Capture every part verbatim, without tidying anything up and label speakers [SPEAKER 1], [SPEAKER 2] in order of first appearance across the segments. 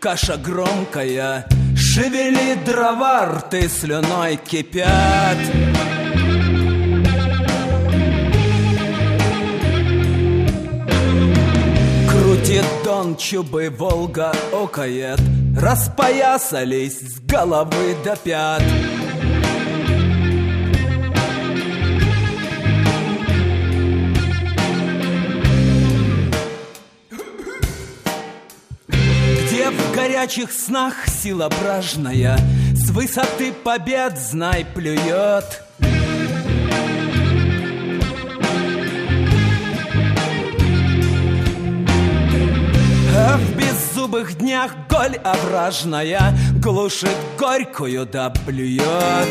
[SPEAKER 1] каша громкая, шевели дрова, рты слюной кипят. Крутит Дон, чубы, Волга окает, распоясались с головы до пят. Где в горячих снах сила бражная с высоты побед, знай, плюет. А в беззубых днях голь овражная глушит горькую да плюет.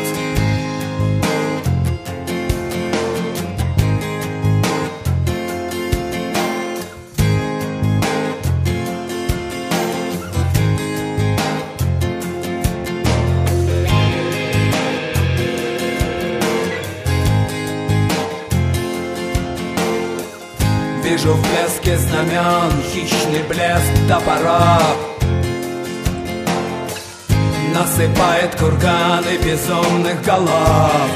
[SPEAKER 1] Вижу в блеске знамен хищный блеск топоров, насыпает курганы безумных голов.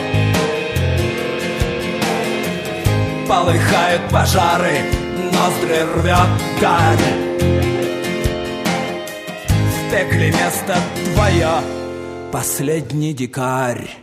[SPEAKER 1] Полыхают пожары, ноздри рвет гарь. В пекле место твое, последний дикарь.